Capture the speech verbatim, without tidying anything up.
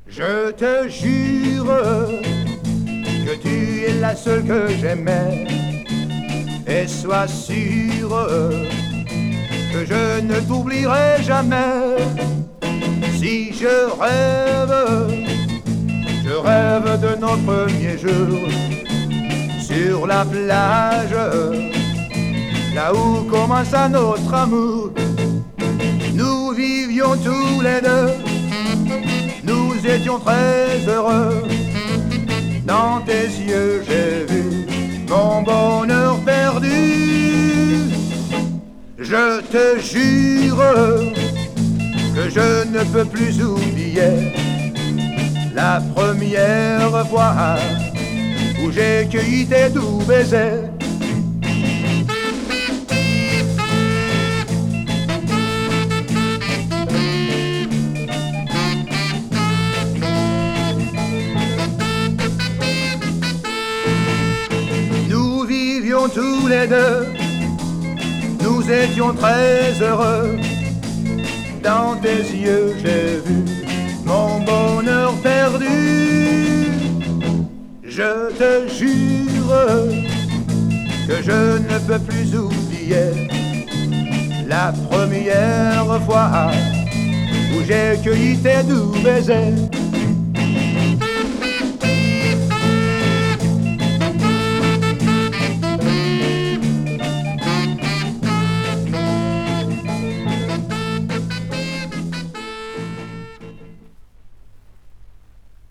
Je te jure que tu es la seule que j'aimais. Et sois sûre que je ne t'oublierai jamais. Si je rêve, je rêve de notre premier jour sur la plage, là où commença notre amour. Nous vivions tous les deux, nous étions très heureux. Dans tes yeux j'ai vu mon bonheur perdu. Je te jure que je ne peux plus oublier la première fois où j'ai cueilli tes doux baisers. Nous vivions tous les deux, nous étions très heureux. Dans tes yeux j'ai vu mon bonheur perdu. Je te jure que je ne peux plus oublier la première fois où j'ai cueilli tes doux baisers.